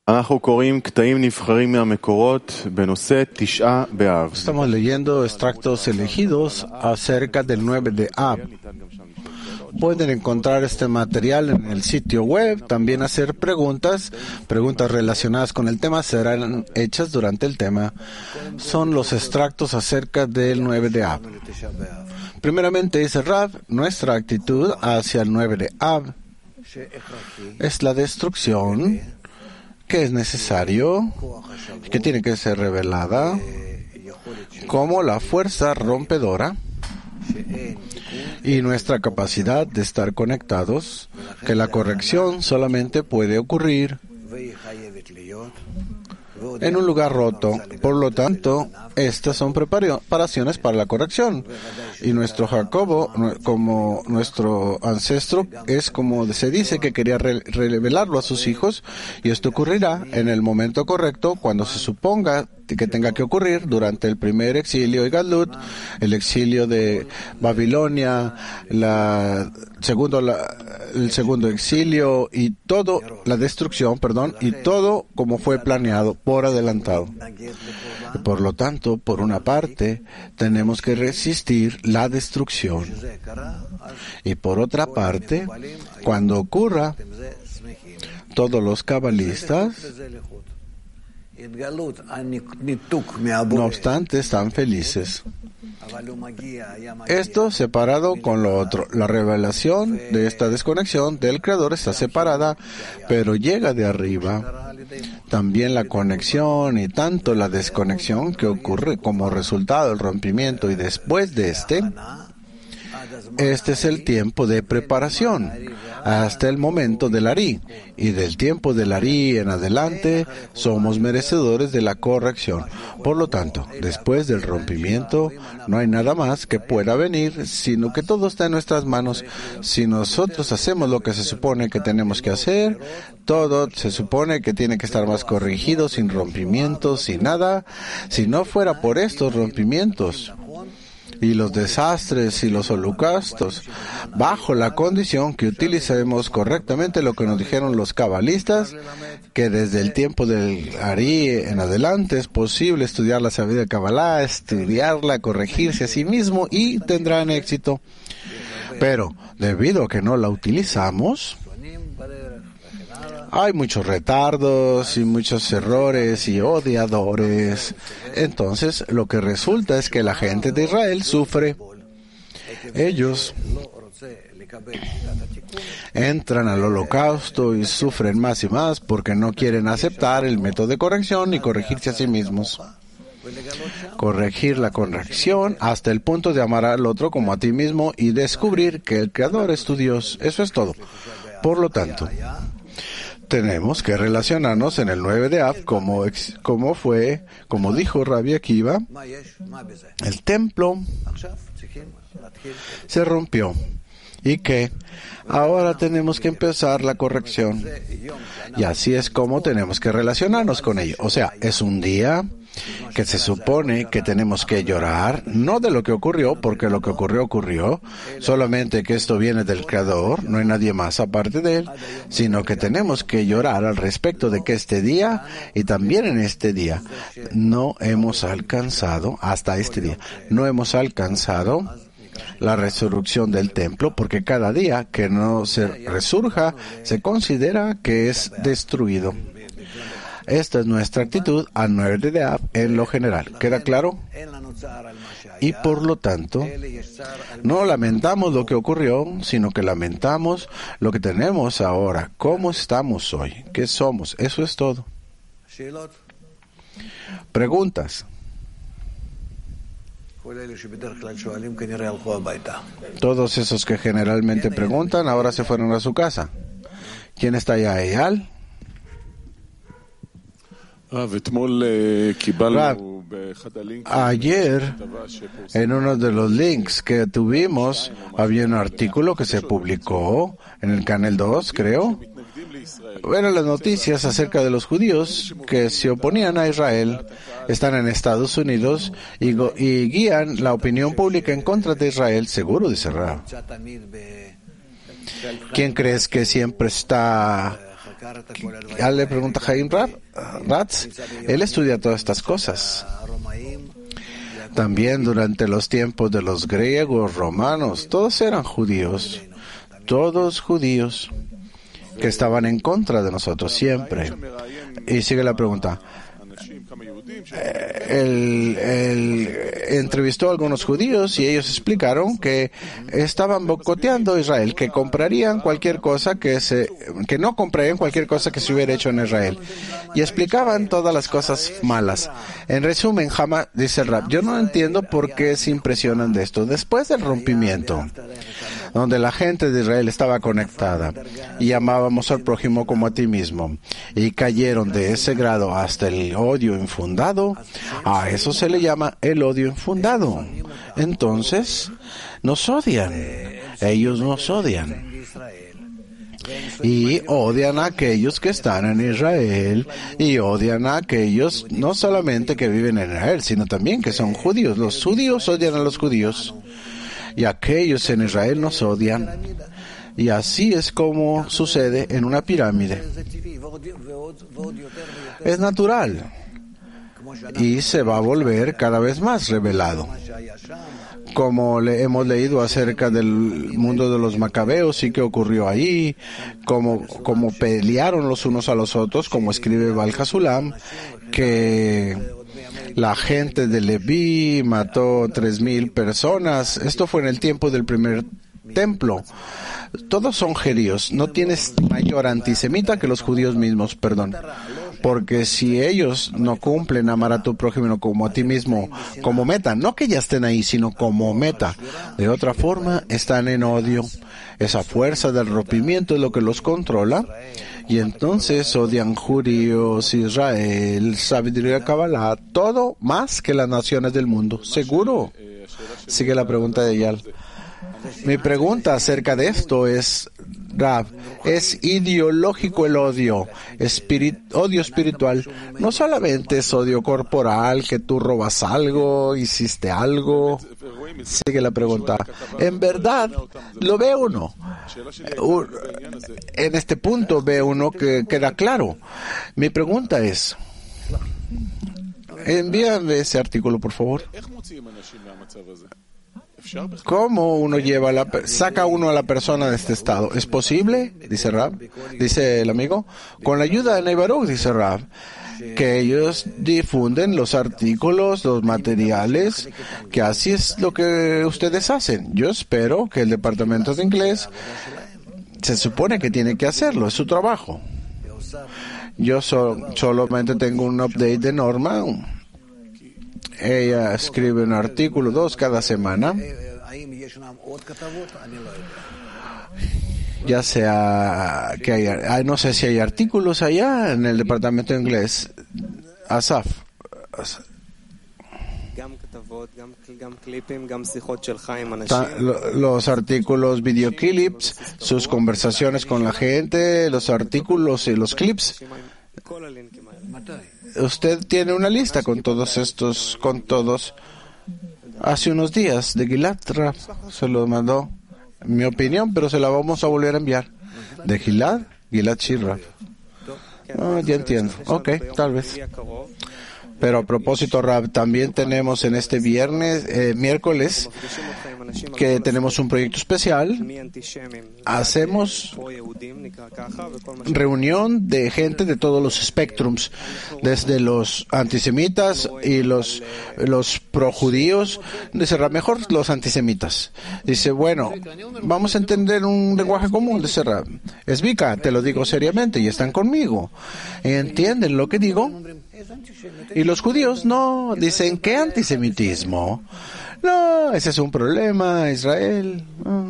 אנחנו קוראים קטעים נבחרים מהמקורות בנושא תשעה באב. Estamos leyendo extractos elegidos acerca del 9 de Av. Pueden encontrar este material en el sitio web, también hacer preguntas relacionadas con el tema serán hechas durante el tema. Son los extractos acerca del 9 de Av. Primeramente dice Rav, nuestra actitud hacia el 9 de Av es la destrucción que es necesario, que tiene que ser revelada como la fuerza rompedora y nuestra capacidad de estar conectados, que la corrección solamente puede ocurrir en un lugar roto. Por lo tanto, estas son preparaciones para la corrección. Y nuestro Jacobo, como nuestro ancestro, es como se dice que quería revelarlo a sus hijos, y esto ocurrirá en el momento correcto, cuando se suponga que tenga que ocurrir durante el primer exilio y Galut, el exilio de Babilonia, el segundo exilio y todo, la destrucción, y todo como fue planeado por adelantado. Y por lo tanto, por una parte, tenemos que resistir la destrucción. Y por otra parte, cuando ocurra, todos los cabalistas, no obstante, están felices. Esto separado con lo otro. La revelación de esta desconexión del Creador está separada, pero llega de arriba. También la conexión y tanto la desconexión que ocurre como resultado del rompimiento y después de este es el tiempo de preparación hasta el momento del Ari, y del tiempo del Ari en adelante somos merecedores de la corrección. Por lo tanto, después del rompimiento no hay nada más que pueda venir, sino que todo está en nuestras manos. Si nosotros hacemos lo que se supone que tenemos que hacer, todo se supone que tiene que estar más corregido, sin rompimientos, sin nada. Si no fuera por estos rompimientos y los desastres y los holocaustos, bajo la condición que utilicemos correctamente lo que nos dijeron los cabalistas, que desde el tiempo del Ari en adelante es posible estudiar la sabiduría de Kabbalah, estudiarla, corregirse a sí mismo y tendrán éxito. Pero debido a que no la utilizamos, hay muchos retardos y muchos errores y odiadores. Entonces, lo que resulta es que la gente de Israel sufre. Ellos entran al holocausto y sufren más y más porque no quieren aceptar el método de corrección y corregirse a sí mismos. Corregir la corrección hasta el punto de amar al otro como a ti mismo y descubrir que el Creador es tu Dios. Eso es todo. Por lo tanto, tenemos que relacionarnos en el 9 de Av como dijo Rabbi Akiva, el templo se rompió y que ahora tenemos que empezar la corrección. Y así es como tenemos que relacionarnos con ello. O sea, es un día que se supone que tenemos que llorar, no de lo que ocurrió, porque lo que ocurrió, solamente que esto viene del Creador, no hay nadie más aparte de Él, sino que tenemos que llorar al respecto de que este día, y también en este día, no hemos alcanzado la resurrección del templo, porque cada día que no se resurja, se considera que es destruido. Esta es nuestra actitud al 9 de Av en lo general. ¿Queda claro? Y por lo tanto, no lamentamos lo que ocurrió, sino que lamentamos lo que tenemos ahora. ¿Cómo estamos hoy? ¿Qué somos? Eso es todo. Preguntas. Todos esos que generalmente preguntan ahora se fueron a su casa. ¿Quién está allá? ¿Eyal? Ayer, en uno de los links que tuvimos, había un artículo que se publicó en el Canal 2, creo. Eran las noticias acerca de los judíos que se oponían a Israel. Están en Estados Unidos y guían la opinión pública en contra de Israel. Seguro, dice Rav. ¿Quién crees que siempre está Le pregunta Chaim Ratz, él estudia todas estas cosas. También durante los tiempos de los griegos, romanos, todos eran judíos, que estaban en contra de nosotros siempre. Y sigue la pregunta. Él entrevistó a algunos judíos y ellos explicaron que estaban boicoteando a Israel, que comprarían cualquier cosa que no comprarían cualquier cosa que se hubiera hecho en Israel. Y explicaban todas las cosas malas. En resumen, dice el Rab, yo no entiendo por qué se impresionan de esto. Después del rompimiento, donde la gente de Israel estaba conectada y amábamos al prójimo como a ti mismo, y cayeron de ese grado hasta el odio infundado, a eso se le llama el odio infundado. Entonces, nos odian. Ellos nos odian. Y odian a aquellos que están en Israel, y odian a aquellos no solamente que viven en Israel, sino también que son judíos. Los judíos odian a los judíos, y aquellos en Israel nos odian. Y así es como sucede en una pirámide. Es natural. Y se va a volver cada vez más revelado. Como hemos leído acerca del mundo de los macabeos y qué ocurrió ahí, como pelearon los unos a los otros, como escribe Baal Hasulam, que la gente de Leví mató 3,000 personas. Esto fue en el tiempo del primer templo. Todos son judíos. No tienes mayor antisemita que los judíos mismos, perdón. Porque si ellos no cumplen amar a tu prójimo como a ti mismo, como meta, no que ya estén ahí, sino como meta, de otra forma están en odio. Esa fuerza del rompimiento es lo que los controla, y entonces odian judíos, Israel, sabiduría, Kabbalah, todo más que las naciones del mundo. ¿Seguro? Sigue la pregunta de Eyal. Mi pregunta acerca de esto es, Rav, ¿es ideológico el odio? Odio espiritual. No solamente es odio corporal, que tú robas algo, hiciste algo. Sigue la pregunta. En verdad, lo ve uno. En este punto ve uno que queda claro. Mi pregunta es, envíame ese artículo, por favor. ¿Cómo uno saca uno a la persona de este estado? ¿Es posible? Dice Rab, dice el amigo. Con la ayuda de Ney Baruch, dice Rab, que ellos difunden los artículos, los materiales, que así es lo que ustedes hacen. Yo espero que el departamento de inglés se supone que tiene que hacerlo, es su trabajo. Yo solamente tengo un update de Norma. Ella escribe un artículo, 2 cada semana. Ya sea que hay, no sé si hay artículos allá en el departamento de inglés. Asaf. Los artículos, videoclips, sus conversaciones con la gente, los artículos y los clips. Usted tiene una lista con todos estos, hace unos días de Gilad Rav, se lo mandó, mi opinión, pero se la vamos a volver a enviar. De Gilad Shir. Ya entiendo. Ok, tal vez. Pero a propósito, Rab, también tenemos en este miércoles, que tenemos un proyecto especial. Hacemos reunión de gente de todos los espectrums, desde los antisemitas y los projudíos. Dice Rab, mejor los antisemitas. Dice, bueno, vamos a entender un lenguaje común, dice Rab. Es Vika, te lo digo seriamente, y están conmigo. ¿Entienden lo que digo? Y los judíos no, dicen, ¿qué antisemitismo? No, ese es un problema, Israel.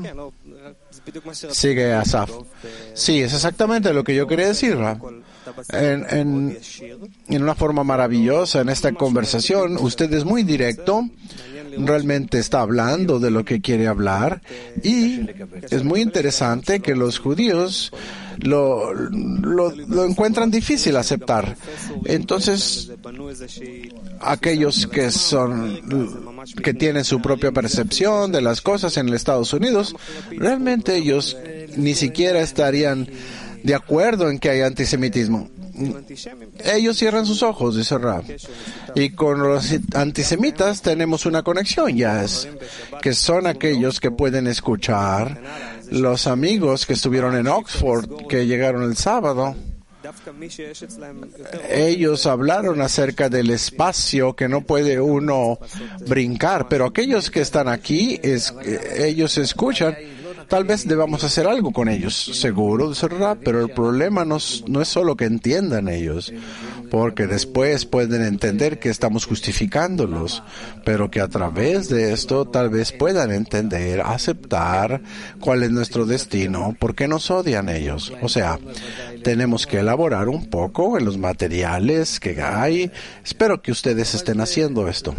Sigue Asaf. Sí, es exactamente lo que yo quería decir, Rab. En una forma maravillosa, en esta conversación, usted es muy directo, realmente está hablando de lo que quiere hablar, y es muy interesante que los judíos lo encuentran difícil aceptar. Entonces, aquellos que tienen su propia percepción de las cosas en los Estados Unidos, realmente ellos ni siquiera estarían de acuerdo en que hay antisemitismo. Ellos cierran sus ojos, dice Rab. Y con los antisemitas tenemos una conexión, que son aquellos que pueden escuchar. Los amigos que estuvieron en Oxford, que llegaron el sábado, ellos hablaron acerca del espacio que no puede uno brincar, pero aquellos que están aquí, ellos escuchan. Tal vez debamos hacer algo con ellos, seguro, dice Rab, pero el problema no es solo que entiendan ellos, porque después pueden entender que estamos justificándolos, pero que a través de esto tal vez puedan entender, aceptar cuál es nuestro destino, por qué nos odian ellos. O sea, tenemos que elaborar un poco en los materiales que hay. Espero que ustedes estén haciendo esto.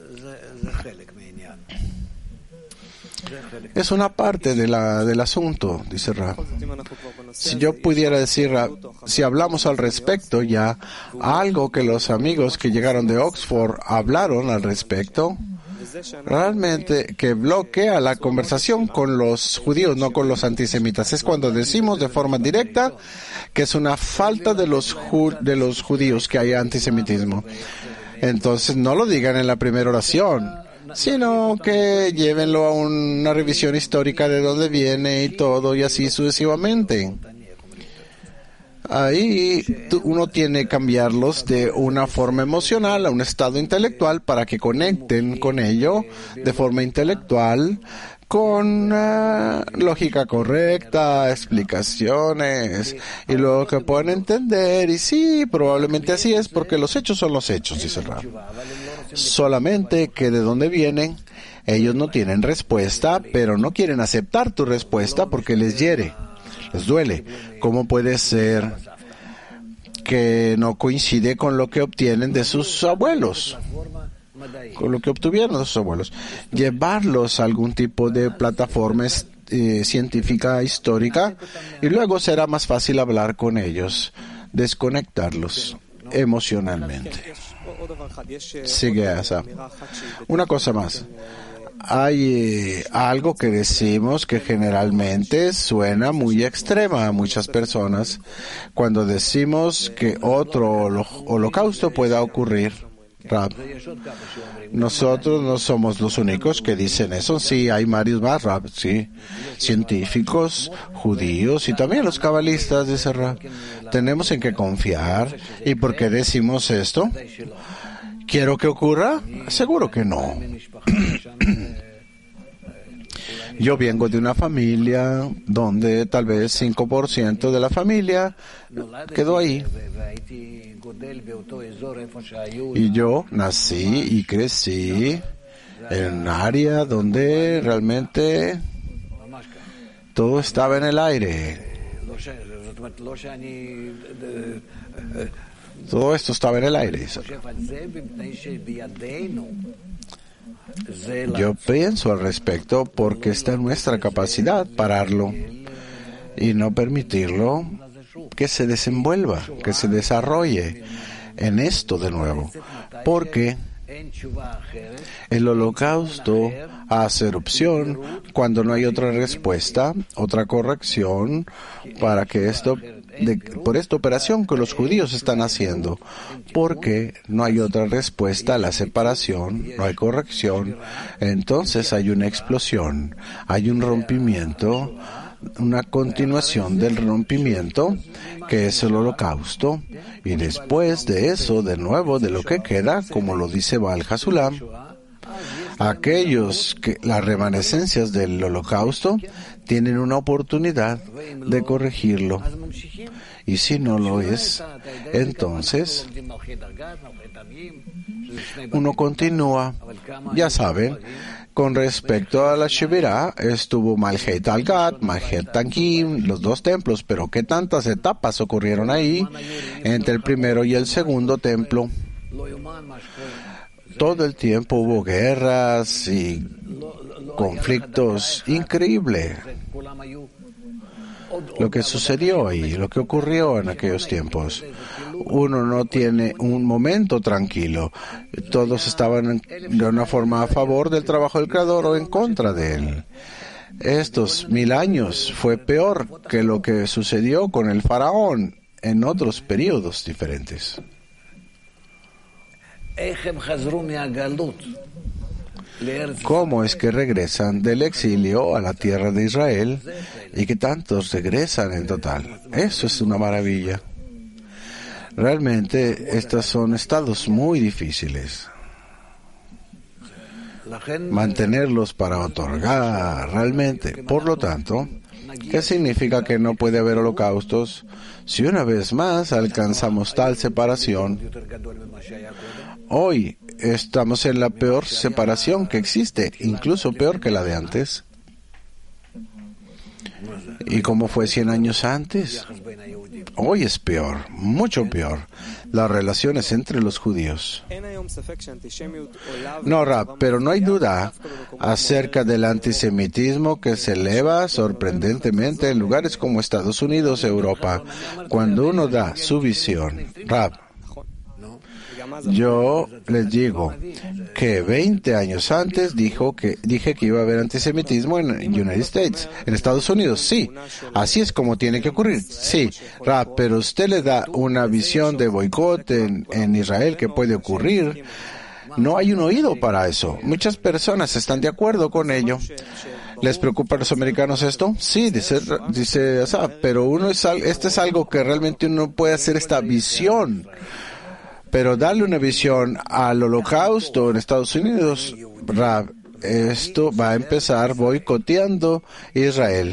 Es una parte del asunto, dice Rab. Si yo pudiera decir, si hablamos al respecto ya, algo que los amigos que llegaron de Oxford hablaron al respecto, realmente que bloquea la conversación con los judíos, no con los antisemitas. Es cuando decimos de forma directa que es una falta de los judíos que hay antisemitismo. Entonces no lo digan en la primera oración, sino que llévenlo a una revisión histórica de dónde viene y todo, y así sucesivamente. Ahí uno tiene que cambiarlos de una forma emocional a un estado intelectual para que conecten con ello de forma intelectual, con lógica correcta, explicaciones, y luego que puedan entender, y sí, probablemente así es, porque los hechos son los hechos, dice Rab. Solamente que de dónde vienen, ellos no tienen respuesta, pero no quieren aceptar tu respuesta porque les hiere, les duele. ¿Cómo puede ser que no coincide con lo que obtienen de sus abuelos? Con lo que obtuvieron de sus abuelos. Llevarlos a algún tipo de plataforma científica, histórica, y luego será más fácil hablar con ellos, desconectarlos emocionalmente. Sigue esa. Una cosa más. Hay algo que decimos que generalmente suena muy extrema a muchas personas cuando decimos que otro holocausto pueda ocurrir. Rab, nosotros no somos los únicos que dicen eso. Sí, hay varios más, Rab, sí. Científicos, judíos y también los cabalistas, dice Rab. Tenemos en qué confiar. ¿Y por qué decimos esto? ¿Quiero que ocurra? Seguro que no. Yo vengo de una familia donde tal vez 5% de la familia quedó ahí. Y yo nací y crecí en un área donde realmente todo estaba en el aire. Todo esto estaba en el aire. Yo pienso al respecto porque está en nuestra capacidad pararlo y no permitirlo que se desenvuelva, que se desarrolle en esto de nuevo. Porque el holocausto hace erupción cuando no hay otra respuesta, otra corrección para que por esta operación que los judíos están haciendo, porque no hay otra respuesta a la separación, no hay corrección, entonces hay una explosión, hay un rompimiento, una continuación del rompimiento, que es el holocausto, y después de eso, de nuevo, de lo que queda, como lo dice Baal Hasulam, las remanescencias del holocausto tienen una oportunidad de corregirlo. Y si no lo es, entonces uno continúa. Ya saben, con respecto a la Shevirah, estuvo Malchet Al-Gad, Malchet Tankim, los dos templos, pero ¿qué tantas etapas ocurrieron ahí entre el primero y el segundo templo? Todo el tiempo hubo guerras y conflictos. Increíble lo que sucedió ahí, lo que ocurrió en aquellos tiempos. Uno no tiene un momento tranquilo. Todos estaban de una forma a favor del trabajo del Creador o en contra de él. Estos 1000 años fue peor que lo que sucedió con el faraón en otros periodos diferentes. ¿Cómo es que regresan del exilio a la tierra de Israel y que tantos regresan en total? Eso es una maravilla. Realmente estos son estados muy difíciles. Mantenerlos para otorgar realmente. Por lo tanto, ¿qué significa que no puede haber holocaustos? Si una vez más alcanzamos tal separación, hoy estamos en la peor separación que existe, incluso peor que la de antes. ¿Y cómo fue 100 años antes? Hoy es peor, mucho peor, las relaciones entre los judíos. No, Rab, pero no hay duda acerca del antisemitismo que se eleva sorprendentemente en lugares como Estados Unidos, Europa, cuando uno da su visión. Rab, yo les digo que 20 años antes dije que iba a haber antisemitismo en United States, en Estados Unidos. Sí, así es como tiene que ocurrir. Sí, Rab, pero usted le da una visión de boicot en Israel que puede ocurrir. No hay un oído para eso. Muchas personas están de acuerdo con ello. ¿Les preocupa a los americanos esto? Sí, dice Asaf, pero este es algo que realmente uno puede hacer esta visión. Pero darle una visión al holocausto en Estados Unidos, Rab, esto va a empezar boicoteando Israel.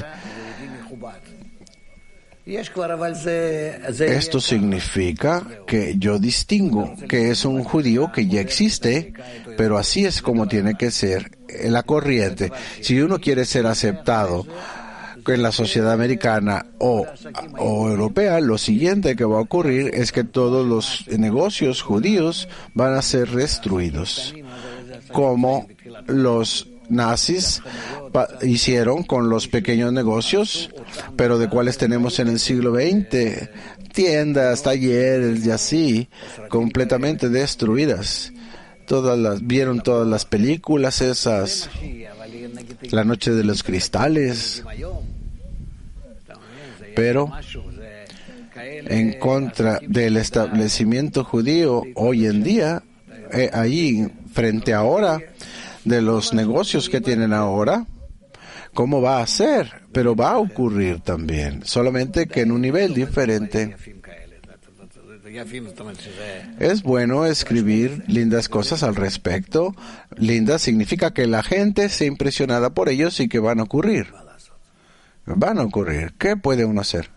Esto significa que yo distingo que es un judío que ya existe, pero así es como tiene que ser la corriente. Si uno quiere ser aceptado en la sociedad americana o europea, lo siguiente que va a ocurrir es que todos los negocios judíos van a ser destruidos, como los nazis hicieron con los pequeños negocios, pero de cuáles tenemos en el siglo XX, tiendas, talleres y así, completamente destruidas. Vieron todas las películas esas, La Noche de los Cristales, pero en contra del establecimiento judío hoy en día, ahí frente ahora de los negocios que tienen ahora, ¿cómo va a ser? Pero va a ocurrir también, solamente que en un nivel diferente. Es bueno escribir lindas cosas al respecto. Linda significa que la gente esté impresionada por ellos y que van a ocurrir. Van a ocurrir. ¿Qué puede uno hacer?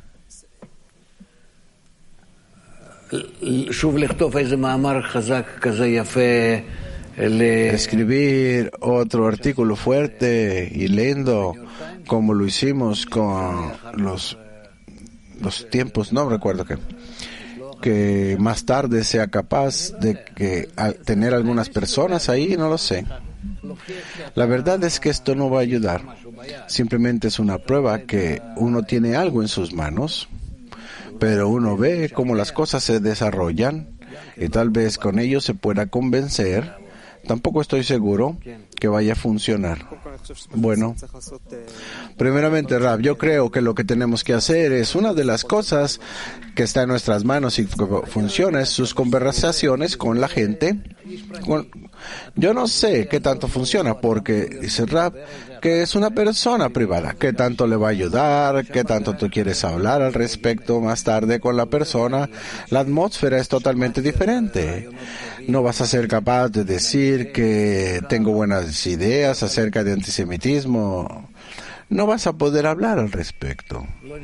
Escribir otro artículo fuerte y lindo, como lo hicimos con los tiempos, no recuerdo que más tarde sea capaz de tener algunas personas ahí, no lo sé. La verdad es que esto no va a ayudar. Simplemente es una prueba que uno tiene algo en sus manos, pero uno ve cómo las cosas se desarrollan y tal vez con ello se pueda convencer. Tampoco estoy seguro que vaya a funcionar. Bueno, primeramente, Rab, yo creo que lo que tenemos que hacer es una de las cosas que está en nuestras manos y que funciona es sus conversaciones con la gente. Yo no sé qué tanto funciona porque dice Rab que es una persona privada. ¿Qué tanto le va a ayudar? ¿Qué tanto tú quieres hablar al respecto más tarde con la persona? La atmósfera es totalmente diferente. No vas a ser capaz de decir que tengo buenas ideas acerca de antisemitismo. No vas a poder hablar al respecto.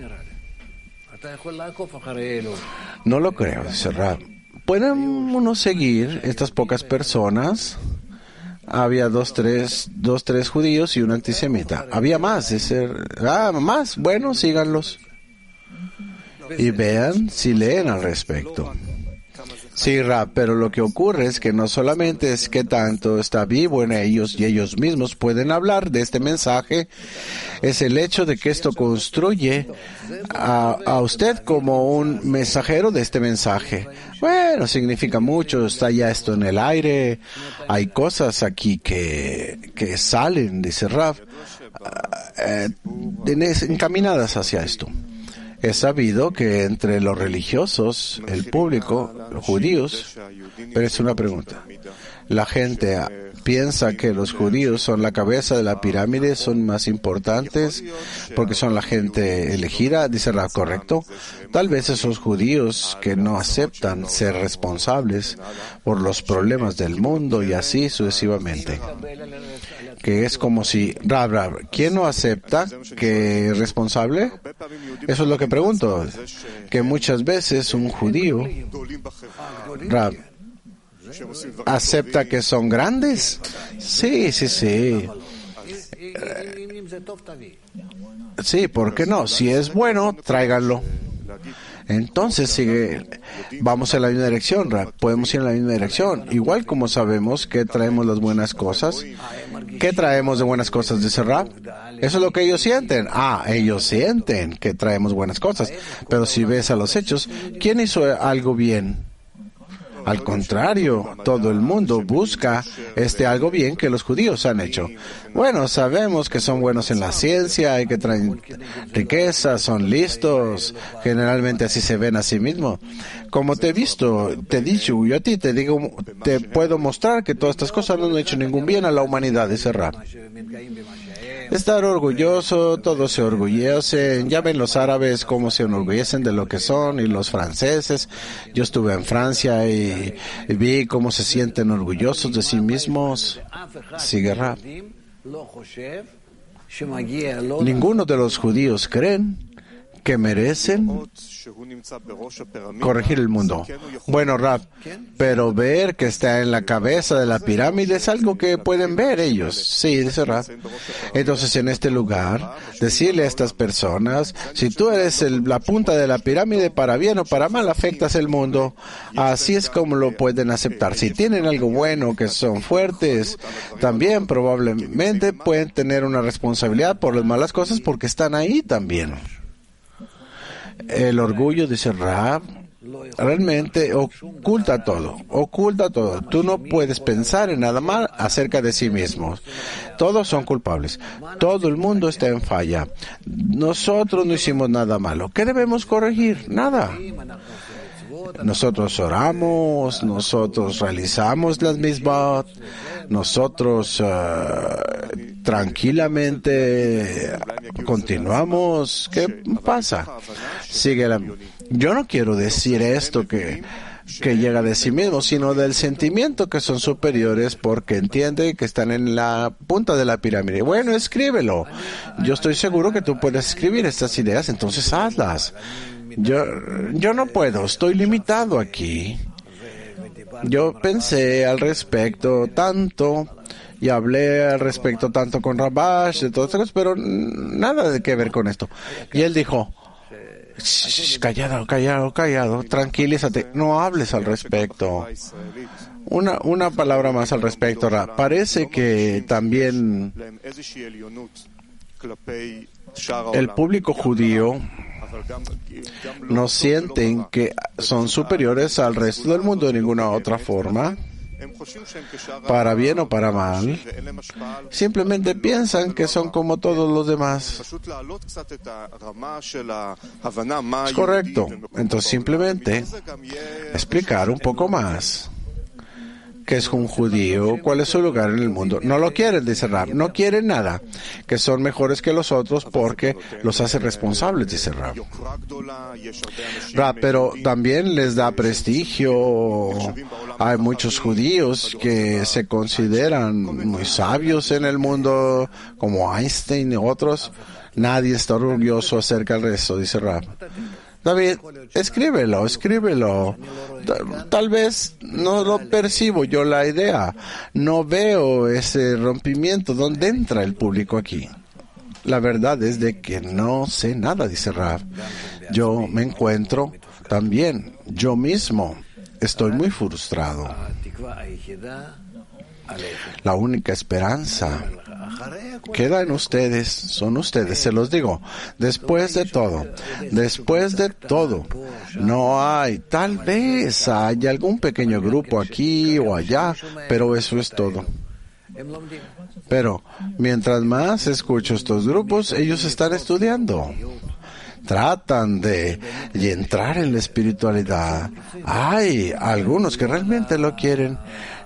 No lo creo, dice Rab. ¿Pueden uno seguir estas pocas personas? Había dos, tres judíos y un antisemita. Había más, más. Bueno, síganlos. Y vean si leen al respecto. Sí, Rab, pero lo que ocurre es que no solamente es que tanto está vivo en ellos y ellos mismos pueden hablar de este mensaje, es el hecho de que esto construye a usted como un mensajero de este mensaje. Bueno, significa mucho, está ya esto en el aire, hay cosas aquí que salen, dice Rab. encaminadas hacia esto. Es sabido que entre los religiosos, el público, los judíos, pero es una pregunta. La gente piensa que los judíos son la cabeza de la pirámide, son más importantes porque son la gente elegida, dice Rab, ¿correcto? Tal vez esos judíos que no aceptan ser responsables por los problemas del mundo y así sucesivamente. Que es como si, Rab, ¿quién no acepta que es responsable? Eso es lo que pregunto. Que muchas veces un judío, Rab, ¿acepta que son grandes? Sí. Sí, ¿por qué no? Si es bueno, tráiganlo. Entonces vamos en la misma dirección, Rab. Podemos ir en la misma dirección. Igual como sabemos que traemos las buenas cosas. ¿Qué traemos de buenas cosas, dice Rab? Eso es lo que ellos sienten. Ellos sienten que traemos buenas cosas. Pero si ves a los hechos, ¿quién hizo algo bien? Al contrario, todo el mundo busca algo bien que los judíos han hecho. Bueno, sabemos que son buenos en la ciencia y que traen riqueza, son listos, generalmente así se ven a sí mismos. Como te he dicho, yo a ti te puedo mostrar que todas estas cosas no han hecho ningún bien a la humanidad, dice Rab. Estar orgulloso, todos se orgullecen. Ya ven los árabes cómo se enorgullecen de lo que son y los franceses. Yo estuve en Francia y vi cómo se sienten orgullosos de sí mismos. Sigue Rab. Ninguno de los judíos creen que merecen corregir el mundo. Bueno, Rab, pero ver que está en la cabeza de la pirámide es algo que pueden ver ellos. Sí, dice Rab. Entonces, en este lugar, decirle a estas personas, si tú eres la punta de la pirámide, para bien o para mal, afectas el mundo. Así es como lo pueden aceptar. Si tienen algo bueno, que son fuertes, también probablemente pueden tener una responsabilidad por las malas cosas porque están ahí también. El orgullo, dice Rab, realmente oculta todo. Tú no puedes pensar en nada mal acerca de sí mismos. Todos son culpables. Todo el mundo está en falla. Nosotros no hicimos nada malo. ¿Qué debemos corregir? Nada. Nosotros oramos, nosotros realizamos las mismas, nosotros tranquilamente continuamos. ¿Qué pasa? Yo no quiero decir esto que llega de sí mismo, sino del sentimiento que son superiores porque entienden que están en la punta de la pirámide. Bueno, escríbelo. Yo estoy seguro que tú puedes escribir estas ideas, entonces hazlas. Yo no puedo, estoy limitado aquí. Yo pensé al respecto tanto y hablé al respecto tanto con Rabash, de todas cosas, pero nada de que ver con esto. Y él dijo, callado, tranquilízate, no hables al respecto. Una palabra más al respecto, parece que también el público judío no sienten que son superiores al resto del mundo de ninguna otra forma, para bien o para mal. Simplemente piensan que son como todos los demás. Es correcto. Entonces simplemente explicar un poco más que es un judío, cuál es su lugar en el mundo. No lo quieren, dice Rab, no quieren nada, que son mejores que los otros porque los hace responsables, dice Rab. Pero también les da prestigio. Hay muchos judíos que se consideran muy sabios en el mundo, como Einstein y otros. Nadie está orgulloso acerca del resto, dice Rab. David, escríbelo. Tal vez no lo percibo yo la idea. No veo ese rompimiento. ¿Dónde entra el público aquí? La verdad es de que no sé nada, dice Rab. Yo me encuentro también, yo mismo, estoy muy frustrado. La única esperanza queda en ustedes, son ustedes, se los digo. Después de todo, no hay, tal vez hay algún pequeño grupo aquí o allá, pero eso es todo. Pero mientras más escucho estos grupos, ellos están estudiando. Tratan de entrar en la espiritualidad. Hay algunos que realmente lo quieren,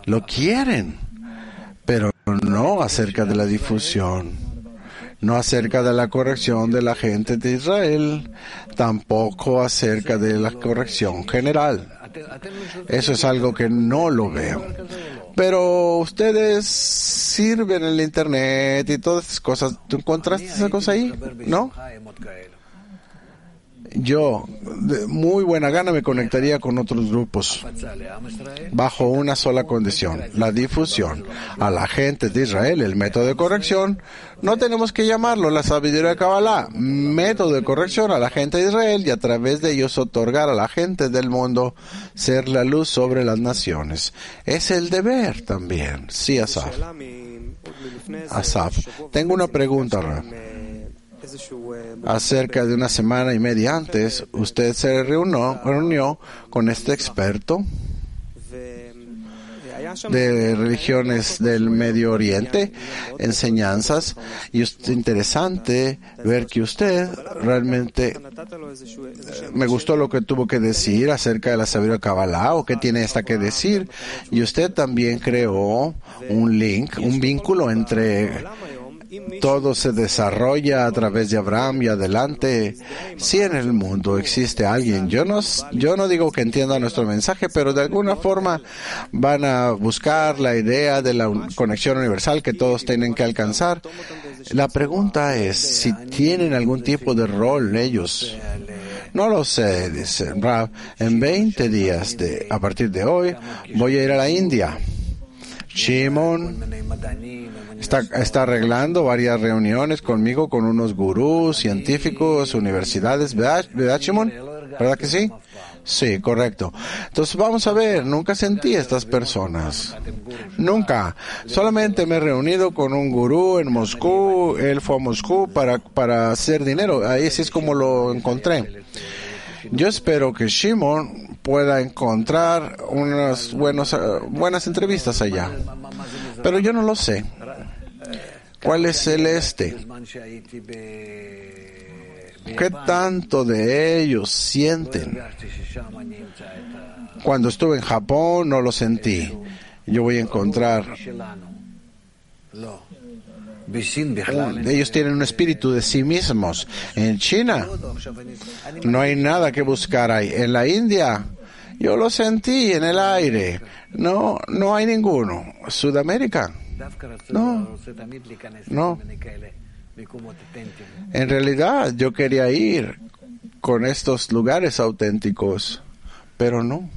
pero no acerca de la difusión, no acerca de la corrección de la gente de Israel, tampoco acerca de la corrección general. Eso es algo que no lo veo. Pero ustedes sirven en el Internet y todas esas cosas. ¿Tú encontraste esa cosa ahí? ¿No? Yo, de muy buena gana, me conectaría con otros grupos bajo una sola condición: la difusión a la gente de Israel. El método de corrección, no tenemos que llamarlo la sabiduría de Kabbalah, método de corrección a la gente de Israel, y a través de ellos otorgar a la gente del mundo ser la luz sobre las naciones. Es el deber también. Sí, Asaf. Tengo una pregunta, Rab. Acerca de una semana y media antes, usted se reunió con este experto de religiones del Medio Oriente, enseñanzas, y es interesante ver que usted realmente me gustó lo que tuvo que decir acerca de la sabiduría de Kabbalah, o qué tiene esta que decir, y usted también creó un vínculo entre todo se desarrolla a través de Abraham y adelante. Si en el mundo existe alguien, yo no digo que entienda nuestro mensaje, pero de alguna forma van a buscar la idea de la conexión universal que todos tienen que alcanzar. La pregunta es si tienen algún tipo de rol ellos. No lo sé, dice Rav. En 20 días a partir de hoy voy a ir a la India. Shimon está arreglando varias reuniones conmigo con unos gurús, científicos, universidades, ¿verdad, Shimon? ¿Verdad que sí? Sí, correcto. Entonces vamos a ver, nunca sentí a estas personas. Nunca. Solamente me he reunido con un gurú en Moscú, él fue a Moscú para hacer dinero. Ahí sí es como lo encontré. Yo espero que Shimon pueda encontrar unas buenas entrevistas allá. Pero yo no lo sé. ¿Cuál es el ¿Qué tanto de ellos sienten? Cuando estuve en Japón no lo sentí. Yo voy a encontrar... Ellos tienen un espíritu de sí mismos. En China no hay nada que buscar ahí. En la India yo lo sentí en el aire. No hay ninguno. Sudamérica. No. En realidad yo quería ir con estos lugares auténticos, pero no.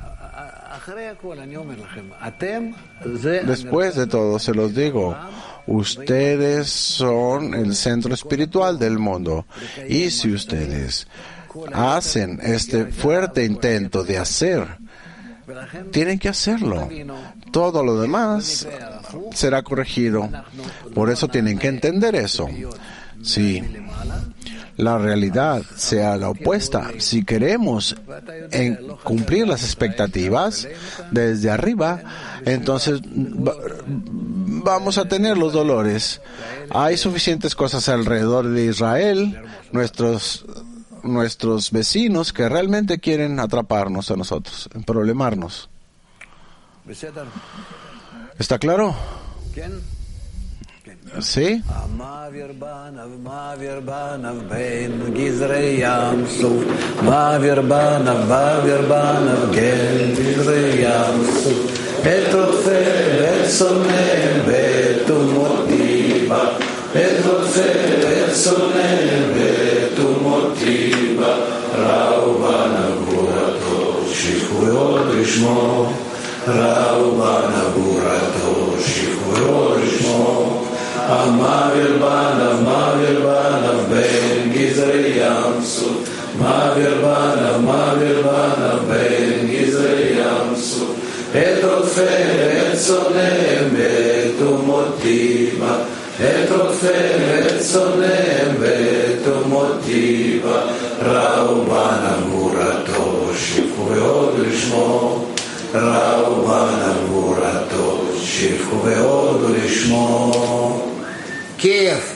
Después de todo, se los digo, ustedes son el centro espiritual del mundo. Y si ustedes hacen este fuerte intento de hacer, tienen que hacerlo. Todo lo demás será corregido. Por eso tienen que entender eso. Si la realidad sea la opuesta, si queremos cumplir las expectativas desde arriba, entonces vamos a tener los dolores. Hay suficientes cosas alrededor de Israel, nuestros vecinos que realmente quieren atraparnos a nosotros, problemarnos. ¿Está claro? ¿Sí? Ma'avir banav ben gizrei yam suf. Ma'avir banav ben gizrei yam suf. Et rotfem et sonem betumotiva. Et rotfem et sonem betumotiva. Rau banavurato shifchu ve'od lishmo. Rau banavurato shifchu ve'od lishmo. שמו כיף.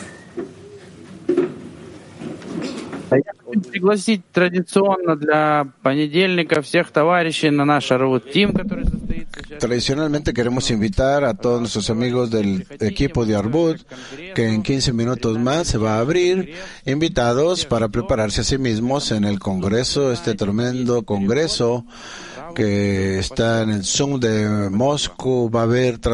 Пригласить традиционно для понедельника всех товарищей на наш Арут Тим, который состоится сейчас. Tradicionalmente queremos invitar a todos nuestros amigos del equipo de Arbut, que en 15 minutos más se va a abrir, invitados para prepararse a sí mismos en el congreso, este tremendo congreso que está en el Zoom de Moscú. Va a haber